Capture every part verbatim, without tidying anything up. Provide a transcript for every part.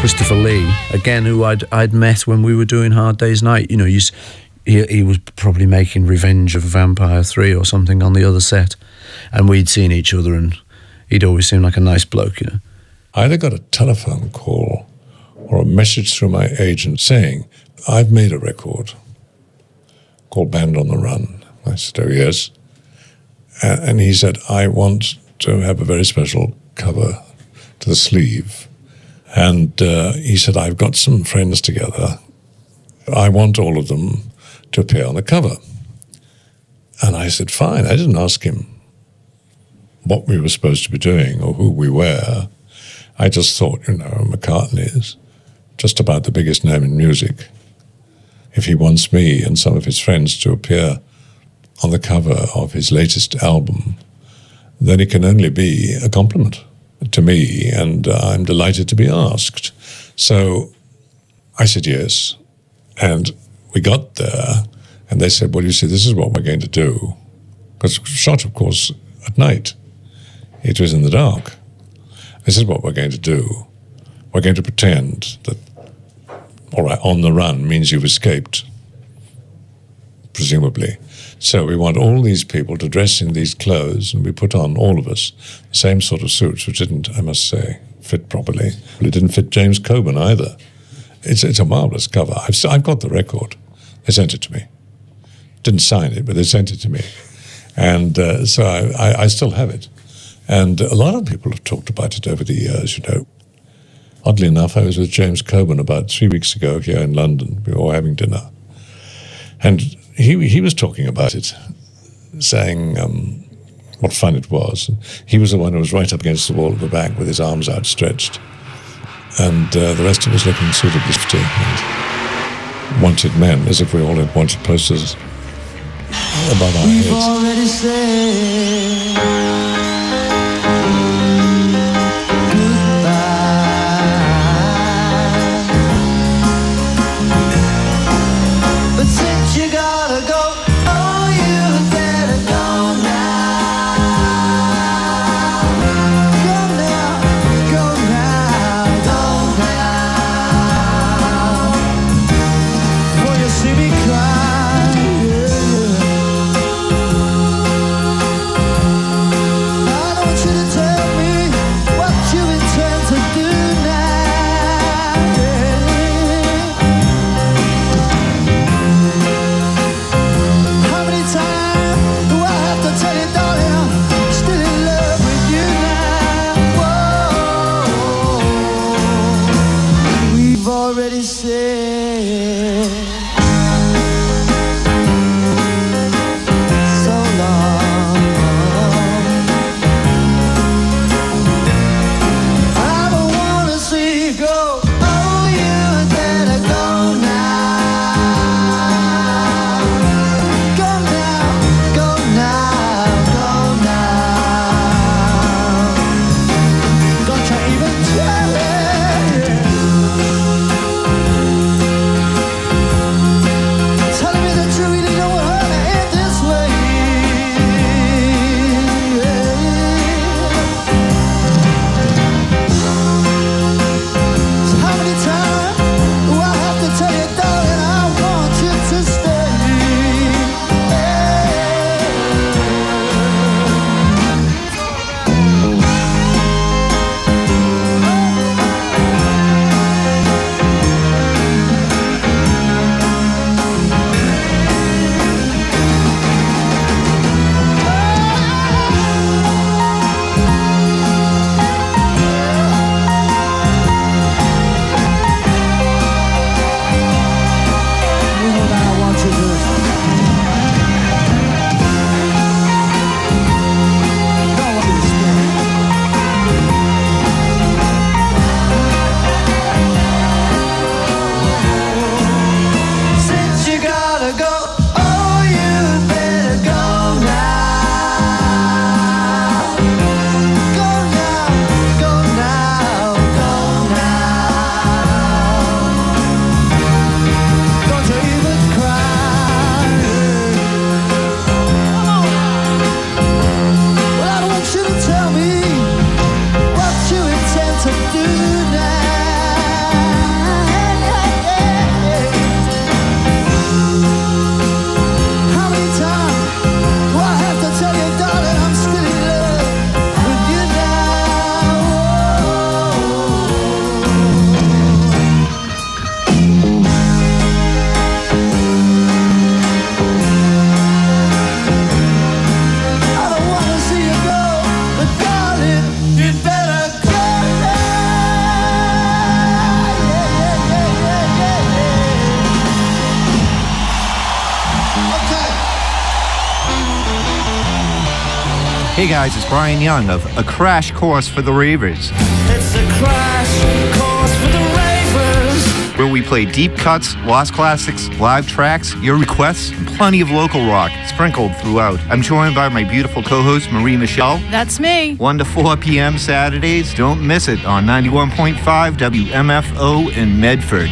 Christopher Lee, again, who I'd I'd met when we were doing Hard Day's Night. You know, he's, he he was probably making Revenge of Vampire three or something on the other set, and we'd seen each other, and he'd always seemed like a nice bloke, you know. I either got a telephone call or a message through my agent saying, I've made a record called Band on the Run. I said, oh, yes. And he said, I want to have a very special cover to the sleeve. And uh, he said, I've got some friends together. I want all of them to appear on the cover. And I said, fine. I didn't ask him what we were supposed to be doing or who we were. I just thought, you know, McCartney is just about the biggest name in music. If he wants me and some of his friends to appear on the cover of his latest album, then it can only be a compliment to me, and uh, I'm delighted to be asked. So I said yes, and we got there, and they said, well, you see, this is what we're going to do. Because shot, of course, at night. It was in the dark. This is what we're going to do. We're going to pretend that, all right, on the run means you've escaped, presumably. So we want all these people to dress in these clothes, and we put on, all of us, the same sort of suits, which didn't, I must say, fit properly. It didn't fit James Coburn either. It's, it's a marvelous cover. I've, I've got the record. They sent it to me. Didn't sign it, but they sent it to me. And uh, so I, I, I still have it. And a lot of people have talked about it over the years, you know. Oddly enough, I was with James Coburn about three weeks ago here in London. We were having dinner. And he he was talking about it, saying um, what fun it was. He was the one who was right up against the wall at the back with his arms outstretched. And uh, the rest of us looking suitably pretty and wanted men, as if we all had wanted posters above our We've heads. already said Hey guys, it's Brian Young of A Crash Course for the Ravers. It's a crash course for the ravers. Where we play deep cuts, lost classics, live tracks, your requests, and plenty of local rock sprinkled throughout. I'm joined by my beautiful co-host, Marie Michelle. That's me. one to four p.m. Saturdays. Don't miss it on ninety-one point five W M F O in Medford.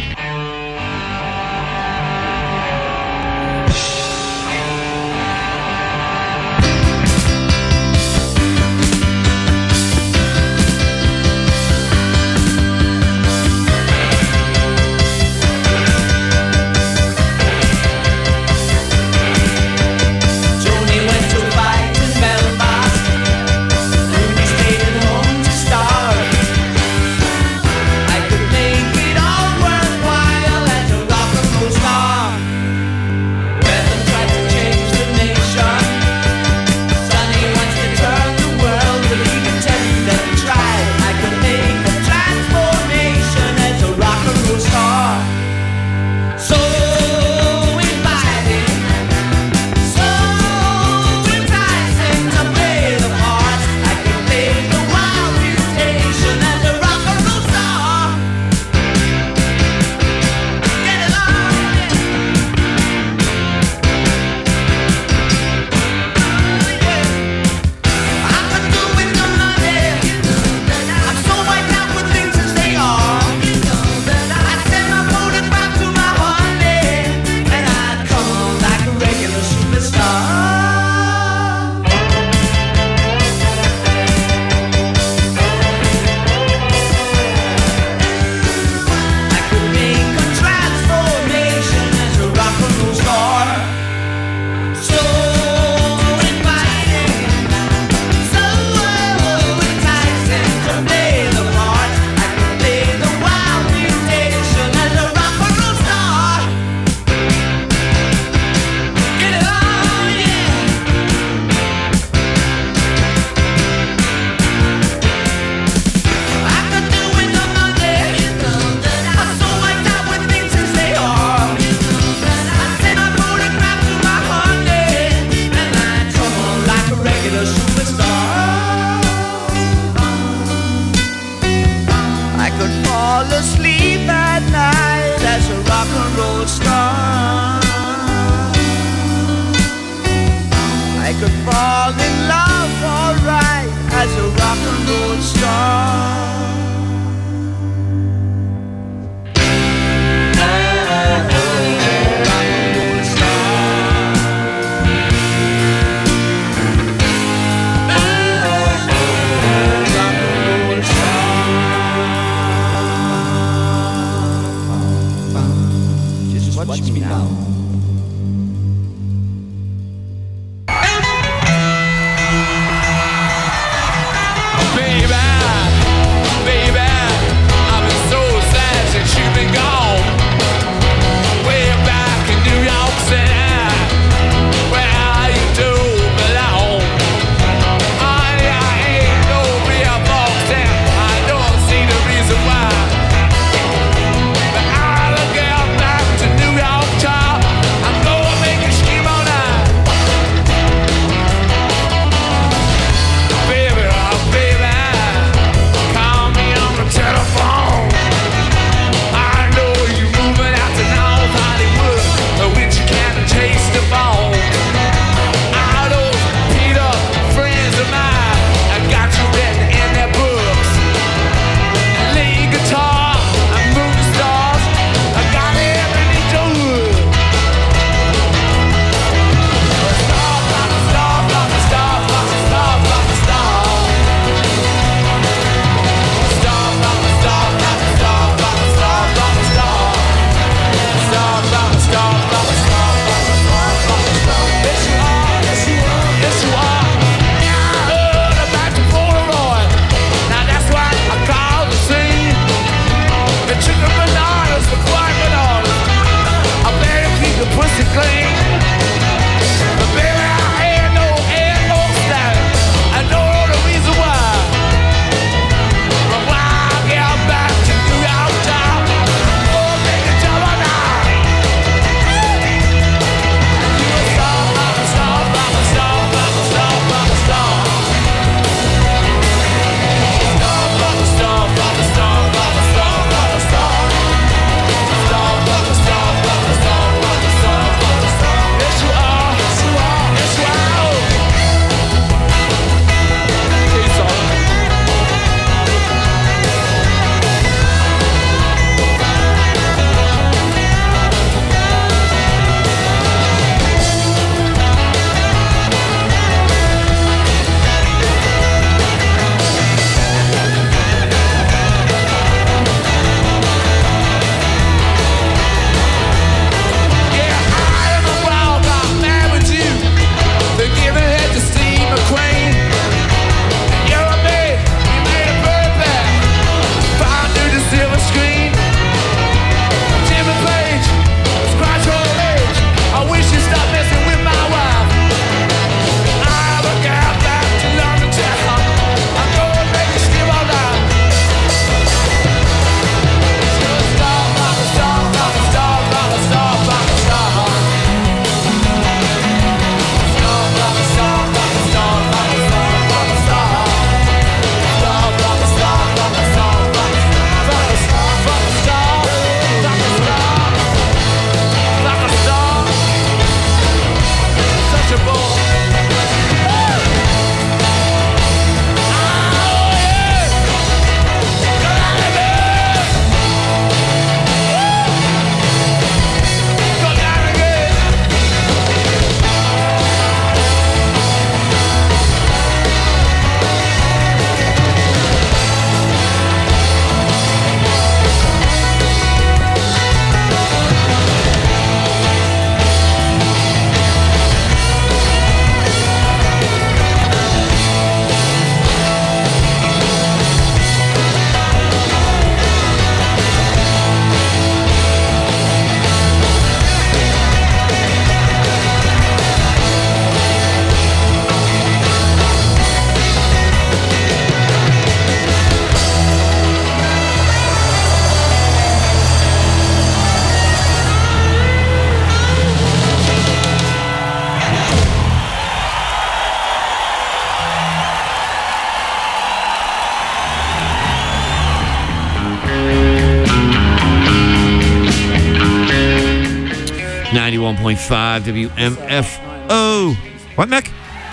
point five W M F O. What, Mick?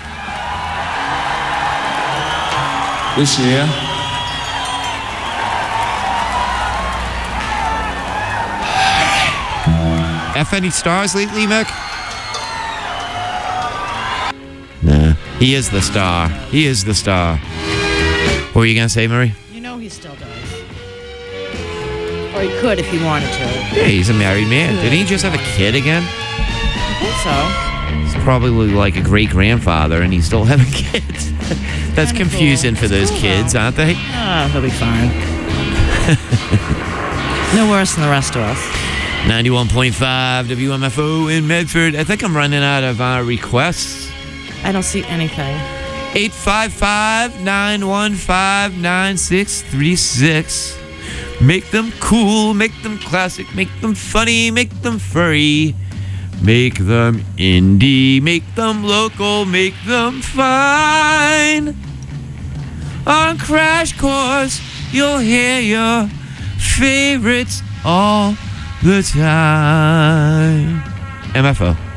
This year, F any stars lately, Mick? Nah. He is the star. He is the star. What were you going to say, Marie? You know he still does. Or he could if he wanted to. Yeah, he's a married man. Didn't he just have a kid again? I think so. He's probably like a great-grandfather, and he's still having kids. That's Kinda confusing cool. for those Cool, kids, though. aren't they? Ah, he'll be fine. No worse than the rest of us. ninety-one point five W M F O in Medford. I think I'm running out of uh, requests. I don't see anything. eight five five, nine one five, nine six three six. Make them cool, make them classic, make them funny, make them furry. Make them indie, make them local, make them fine. On Crash Course, you'll hear your favorites all the time. M F O.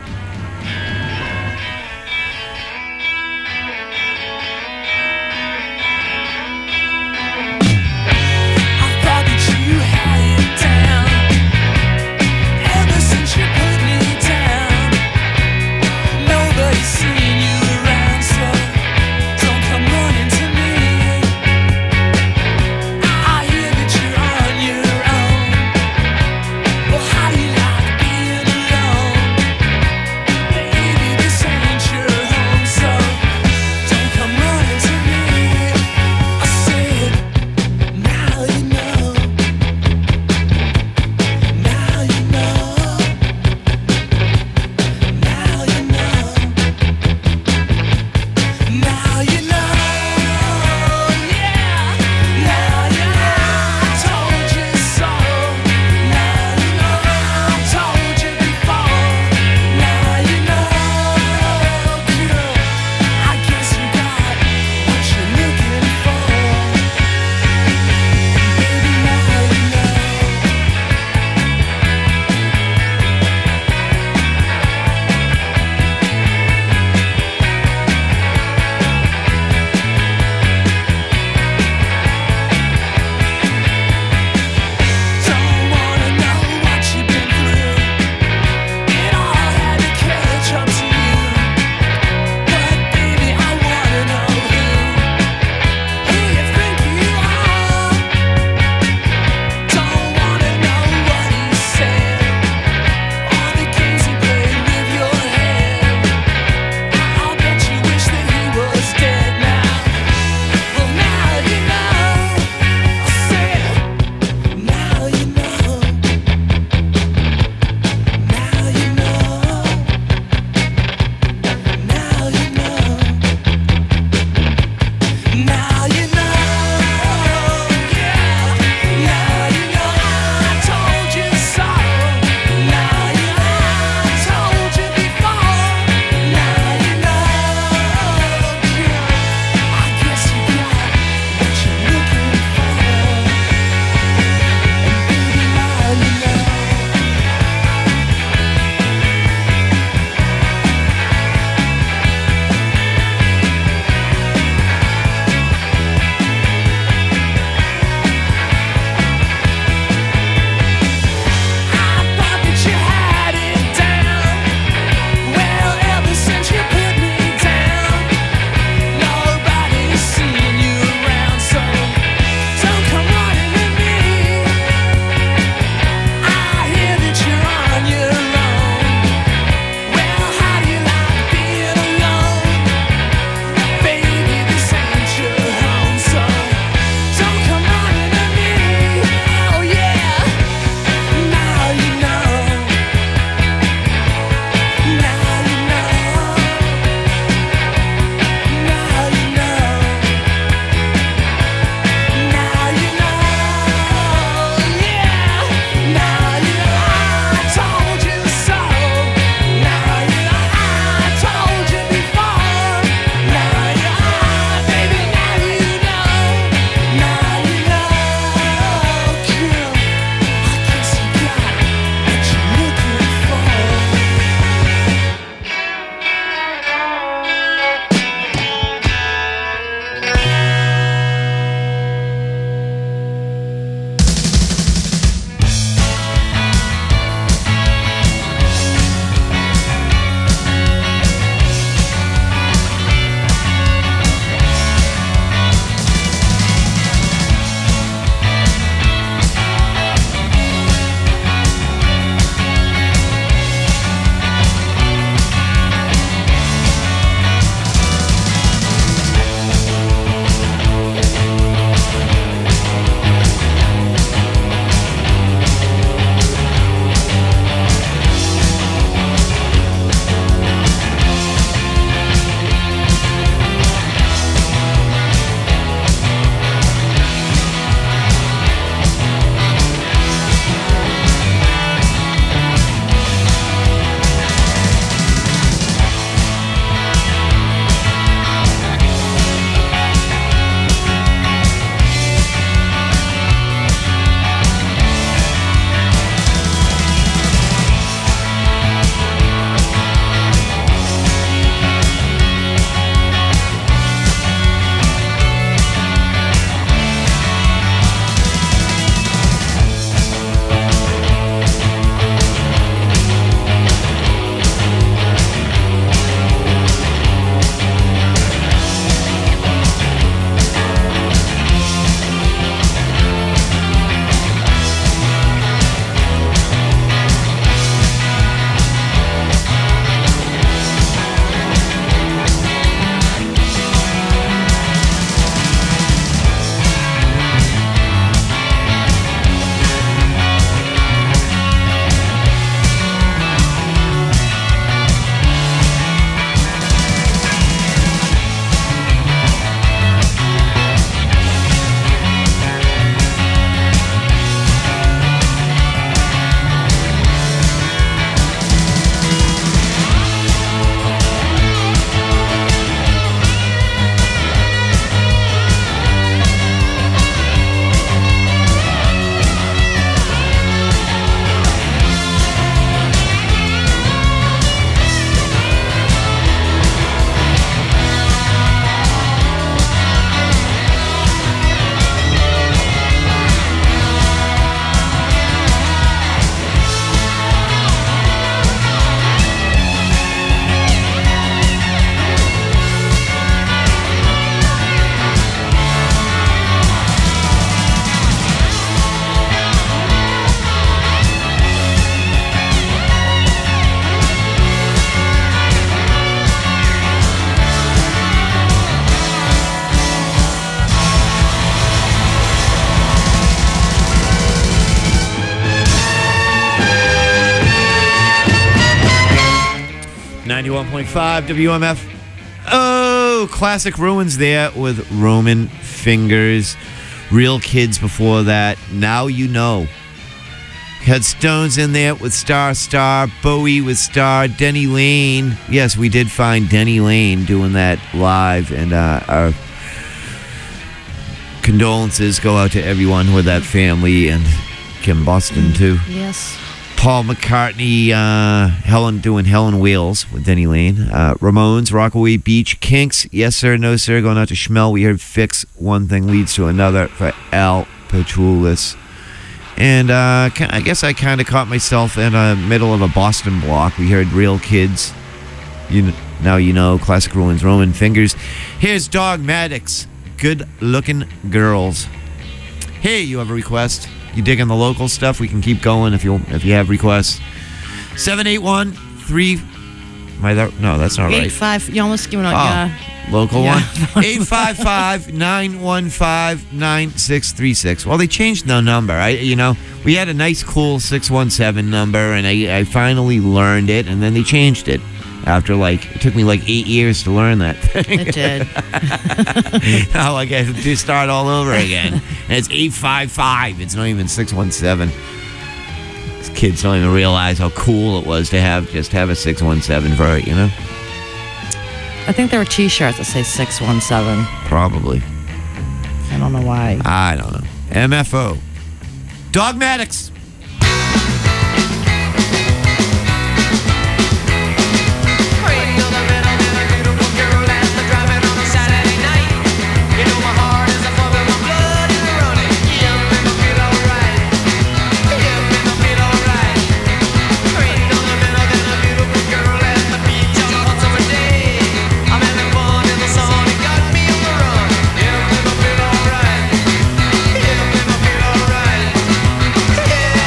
ninety-one point five W M F. Oh, classic ruins there with Roman Fingers. Real Kids before that. Now You Know. Had Stones in there with Star Star, Bowie with Star, Denny Lane. Yes, we did find Denny Lane doing that live, and uh, our condolences go out to everyone with that family, and Kim Boston too. Yes. Paul McCartney, uh, Helen doing Helen Wheels with Denny Lane. Uh, Ramones, Rockaway Beach, Kinks, Yes Sir, No Sir, going out to Schmel. We heard Fix, One Thing Leads to Another for Al Petroulis. And uh, I guess I kind of caught myself in the middle of a Boston block. We heard Real Kids, you know, Now You Know, Classic Ruins, Roman Fingers. Here's Dogmatics, Good Looking Girls. Hey, you have a request? You dig in the local stuff? We can keep going if you if you have requests. seven eight one three Am I that? No, that's not right. Eight five. You almost giving out. Oh, Yeah. local Yeah. one. eight five five, nine one five, nine six three six. Well, they changed the number. I, you know, we had a nice, cool six one seven number, and I, I finally learned it, and then they changed it. After like, it took me like eight years to learn that thing. It did. Now I got to start all over again. And it's eight five five. It's not even six one seven. These kids don't even realize how cool it was to have just have a six one seven for it, you know? I think there were T-shirts that say six one seven. Probably. I don't know why. I don't know. M F O. Dogmatics. Yeah.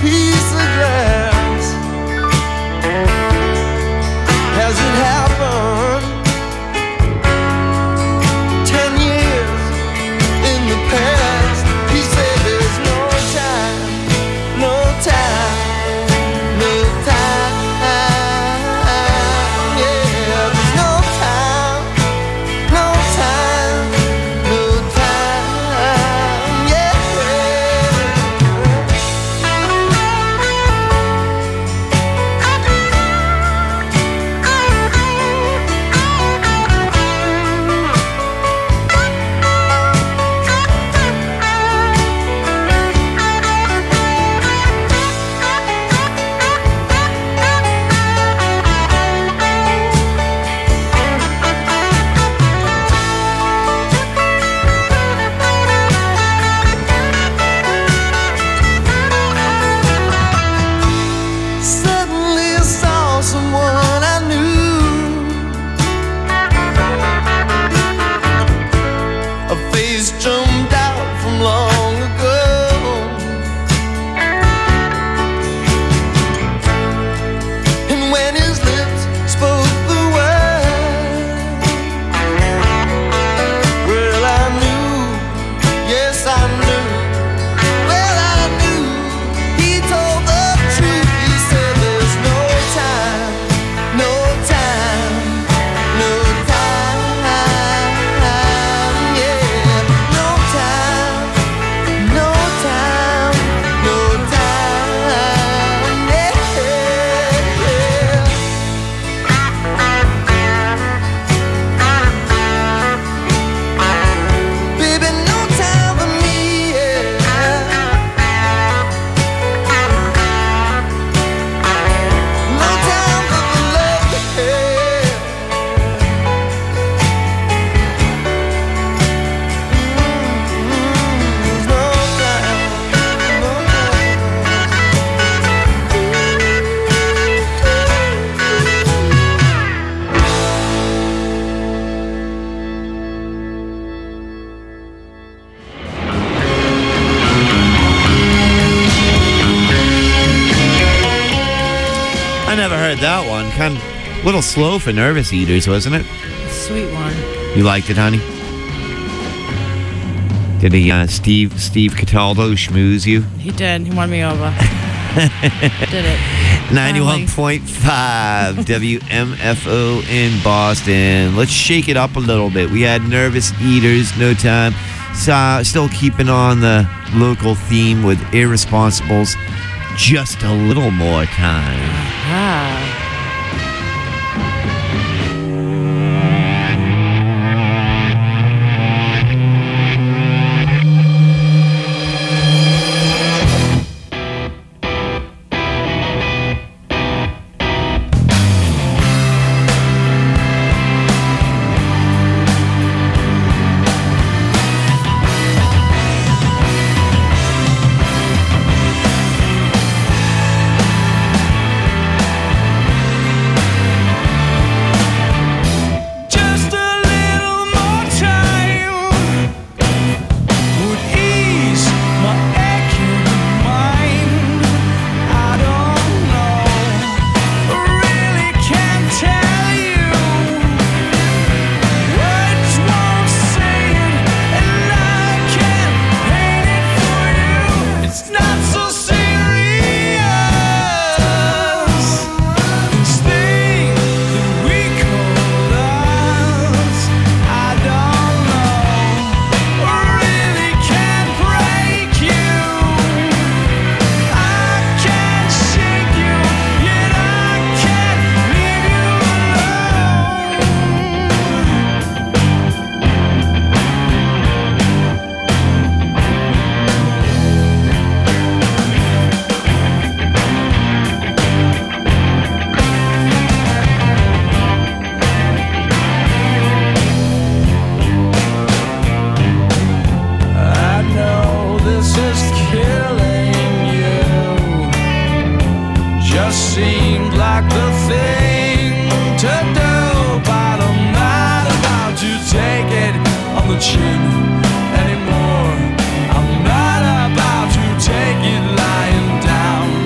piece of glass. Has it happened? Ten years in the past. He said there's no time, no time, no time. Yeah, there's no time, no time, no time. Yeah. Suddenly I saw someone I knew. A face jumped out from long ago. And when his lips spoke the word, well, I knew, yes, I knew. Well, I knew he told the truth. He said there's no time, no time, no time. Yeah, no time, no time, no time. Yeah, baby, no time for me. Yeah. No time for the love, yeah. Mm, no time, no I never heard that one. Kind of a little slow for Nervous Eaters, wasn't it? Sweet one. You liked it, honey? Did he, uh, Steve Steve Cataldo schmooze you? He did. He won me over. Did it. ninety-one point five W M F O in Boston. Let's shake it up a little bit. We had Nervous Eaters, No Time. So, still keeping on the local theme with Irresponsibles. Just a little more time. Ah. Just a little more time would ease my aching mind. I don't know, I really can't tell you. Words won't say it, and I can't paint it for you. It's not so serious. These things that we call love, I don't know, I really can't break you. I can't shake you, yet I can't leave you I know this is killing you. Just seemed like the thing to do, but I'm not about to take it on the chin anymore. I'm not about to take it lying down.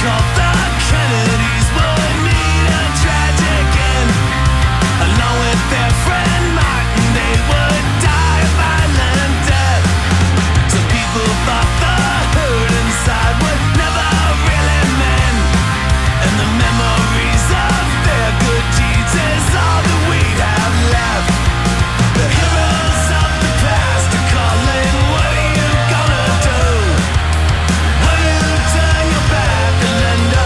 thought the Kennedys would meet a tragic end. Along with their friend Martin, they would die a violent death. Some people thought the hurt inside would never really mend, and the memories of their good deeds is all that we have left. The heroes of the past are calling, what are you gonna do? Will you turn your back and lend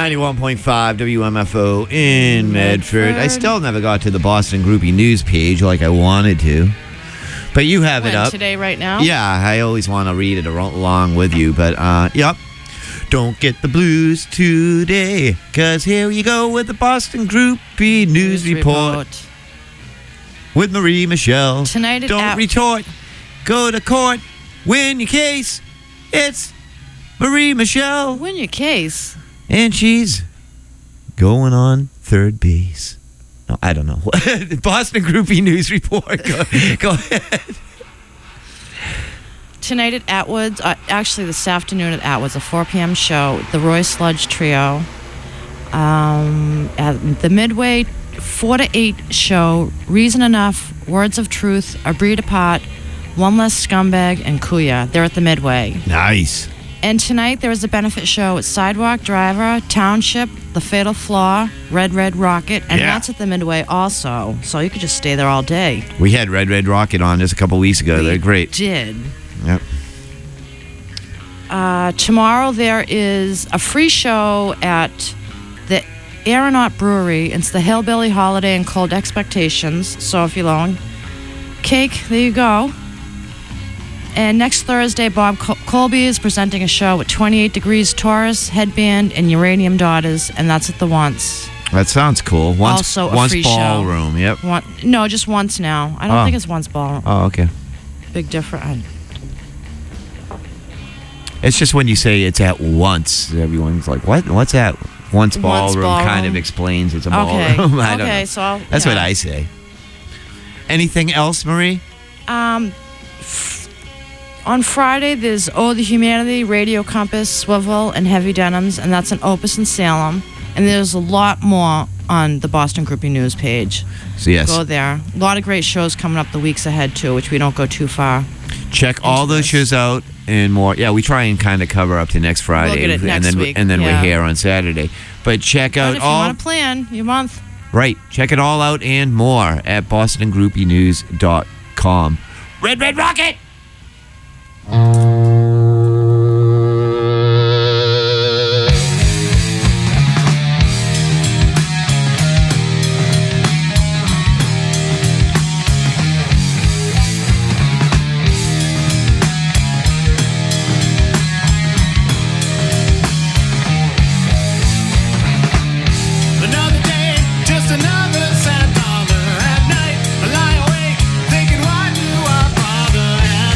ninety-one point five W M F O in Medford. Medford. I still never got to the Boston Groupie News page like I wanted to. But you have When, it up. today, right now? Yeah, I always want to read it along with you. But, uh, yep. Don't get the blues today, because here you go with the Boston Groupie News, report. With Marie Michelle. Tonight at Don't At- retort. Go to court. Win your case. It's Marie Michelle. Win your case. And she's going on third base. No, I don't know. Boston Groupie News report. Go, go ahead. Tonight at Atwood's, uh, actually this afternoon at Atwood's, a four p.m. show, the Roy Sludge Trio. Um, at the Midway four to eight show, Reason Enough, Words of Truth, A Breed Apart, One Less Scumbag, and Kuya. They're at the Midway. Nice. And tonight there is a benefit show at Sidewalk Driver, Township, The Fatal Flaw, Red Red Rocket, and Yeah. that's at the Midway also. So you could just stay there all day. We had Red Red Rocket on just a couple weeks ago. They're great. Did. Yep. Uh, tomorrow there is a free show at the Aeronaut Brewery. It's the Hillbilly Holiday and Cold Expectations. So if you're long, cake, there you go. And next Thursday, Bob Col- Colby is presenting a show at twenty-eight Degrees Taurus, Headband, and Uranium Daughters, and that's at the Once. That sounds cool. Once, Also a once free show. ballroom. Yep. One, no, just once now. I don't Oh. think it's Once Ballroom. Oh, okay. Big difference. It's just when you say it's at once, everyone's like, "What? What's that?" Once ballroom, ballroom. kind of explains it's a Okay. ballroom. I don't okay, know. so I'll, That's yeah. what I say. Anything else, Marie? Um, f- on Friday, there's Oh the Humanity, Radio Compass, Swivel, and Heavy Denims, and that's in Opus in Salem. And there's a lot more on the Boston Groupie News page. So yes, Go there. A lot of great shows coming up the weeks ahead, too, which we don't go too far. check all those this. shows out and more. Yeah, we try and kind of cover up to next Friday, get it and next then week, and then yeah. we're here on Saturday. But check But out if you all want to plan your month, right. Check it all out and more at boston groupie news dot com. Red Red Rocket. Another day, just another sad dollar. At night, I lie awake, thinking why do I bother? As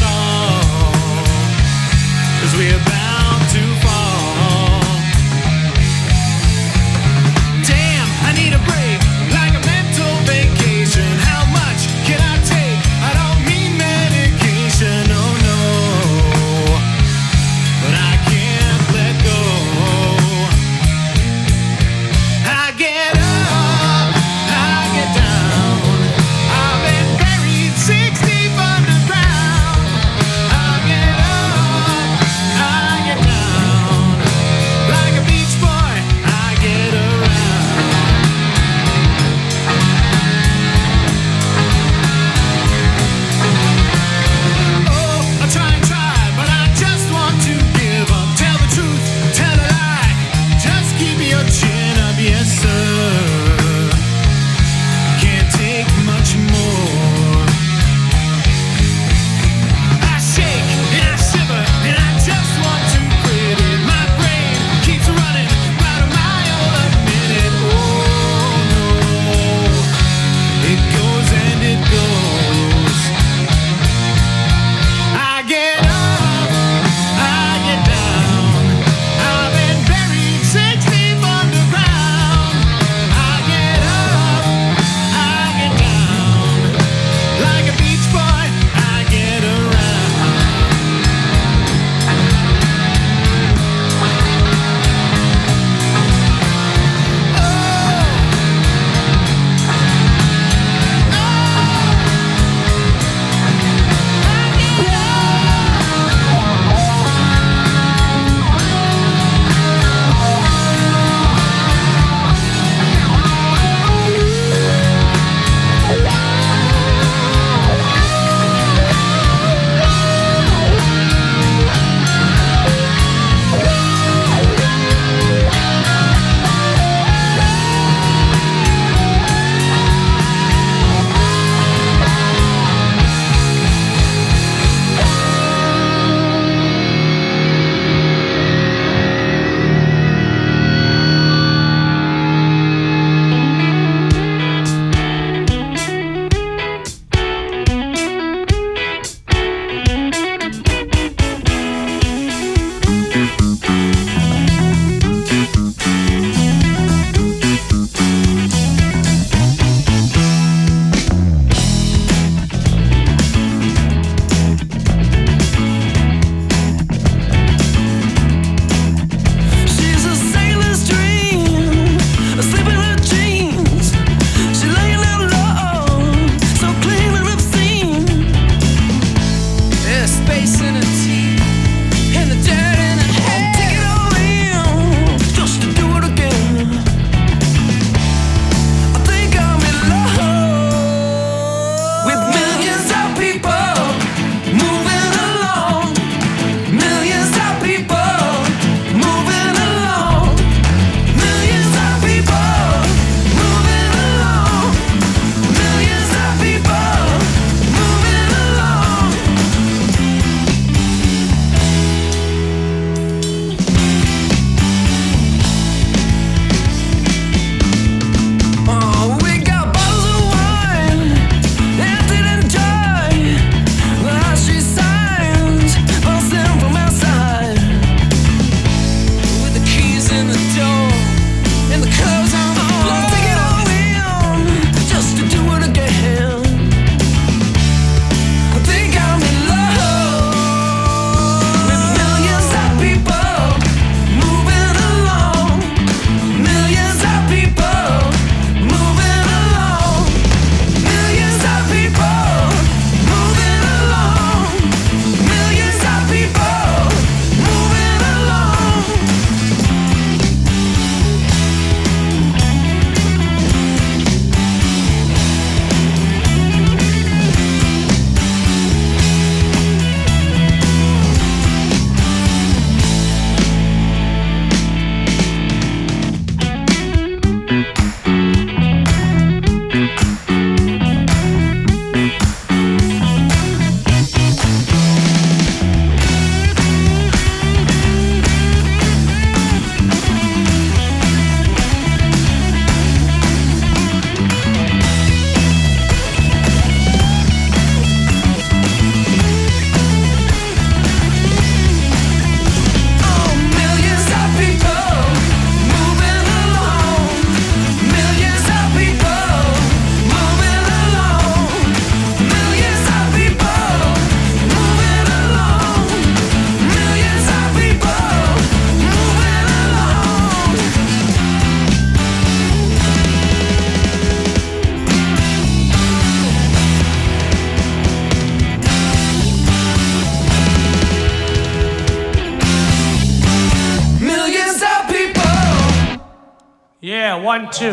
one, two.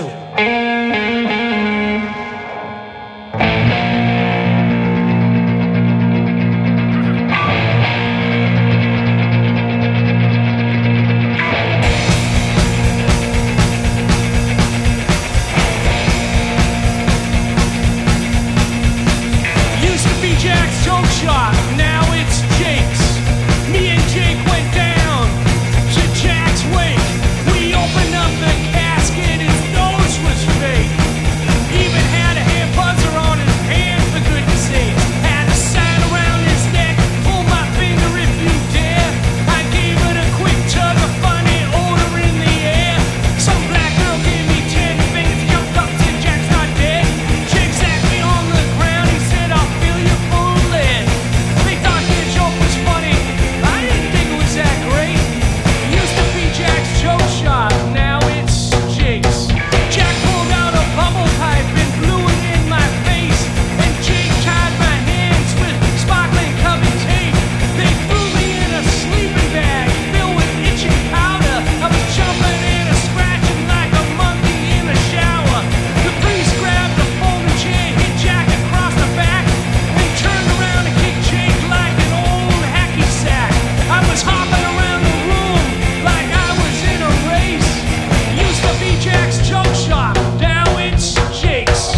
Used to be Jack's Joke Shop, now it's Jake's. Me and Jake went down to Jack's wake. We opened up the casket, his nose was fake. Even had a hair buzzer on his hand, for goodness sake. Had a sign around his neck, pull my finger if you dare. I gave it a quick tug, a funny odor in the air. Some black girl gave me ten fingers, jumped up, said Jack's not dead. Jake sat me on the ground, he said I'll fill you full of lead. They thought their joke was funny, I didn't think it was that great. Used to be Jack's Joke Shop, now it's Jake's. Jack pulled out a bubble pipe and blew it in my face. And Jake tied my hands with sparkling covered tape. They threw me in a sleeping bag filled with itching powder. I was jumping and a scratching like a monkey in a shower. The priest grabbed a folding chair, hit Jack across the back, then turned around and kicked Jake like an old hacky sack. I was hopping around the room like I was in a race. Used to be Jack's Joke Shop, now it's Jake's.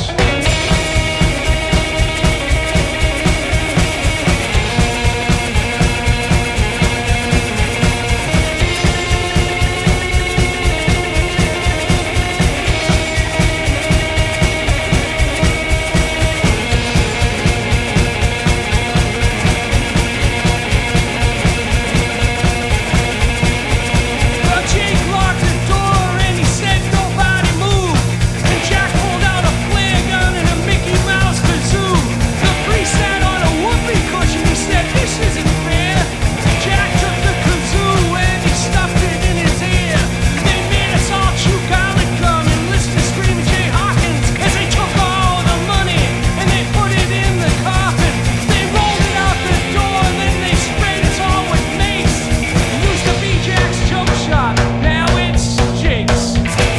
Well, Jake locked the door and he said nobody move. And Jack pulled out a flare gun and a Mickey Mouse kazoo. The priest sat on a whoopee cushion, he said this isn't fair. Jack took the kazoo and he stuffed it in his ear. They made us all chew garlic gum and listen to screaming Jay Hawkins as they took all the money and they put it in the coffin. They rolled it out the door and then they sprayed us all with mace. Used to be Jack's Joke Shop, now it's Jake's.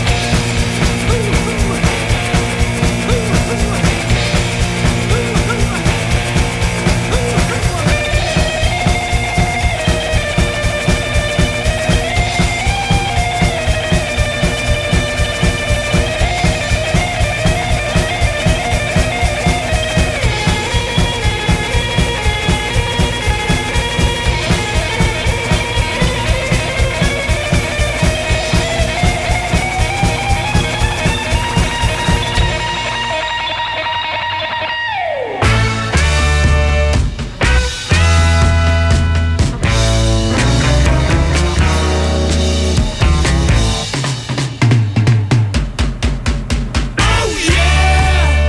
Oh yeah,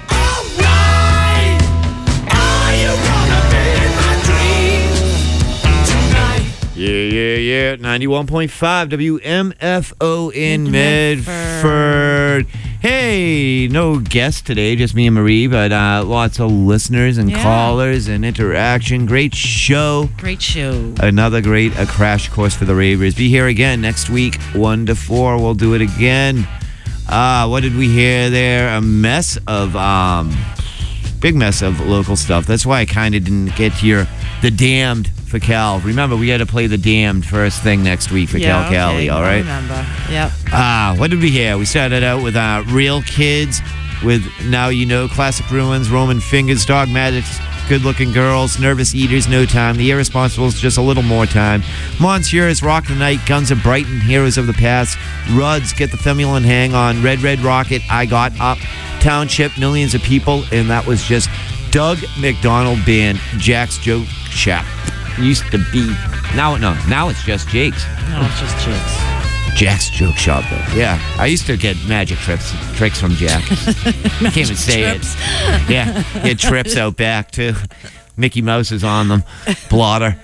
alright. Are you gonna be my dream tonight? Yeah, yeah, yeah. ninety-one point five W M F O in Medford. Hey, no guest today, just me and Marie, but uh, lots of listeners and Yeah. callers and interaction. Great show. Great show. Another great a crash course for the ravers. Be here again next week, one to four. We'll do it again. Uh, what did we hear there? A mess of, um, big mess of local stuff. That's why I kind of didn't get to your The Damned for Cal. Remember, we got to play The Damned first thing next week for Yeah, Cal Cali, okay, all I right? remember. Yep. Ah, what did we hear? We started out with uh, Real Kids, with Now You Know, Classic Ruins, Roman Fingers, Dogmatics, Good Looking Girls, Nervous Eaters, No Time, The Irresponsibles, Just a Little More Time, Monsieurs, Rock the Night, Guns of Brighton, Heroes of the Past, Ruds, Get the Femulin Hang On, Red Red Rocket, I Got Up, Township, Millions of People, and that was just Doug McDonald Band, Jack's Joke Shop. Used to be, now no, now it's just Jake's. No, it's just Jake's. Jack's Joke Shop, though. Yeah, I used to get magic tricks tricks from Jack. Can't even say trips. it. Yeah, he had trips out back, too. Mickey Mouse is on them. Blotter.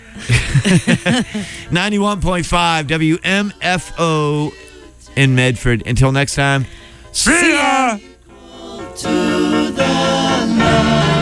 ninety-one point five W M F O in Medford. Until next time, see ya! To the night.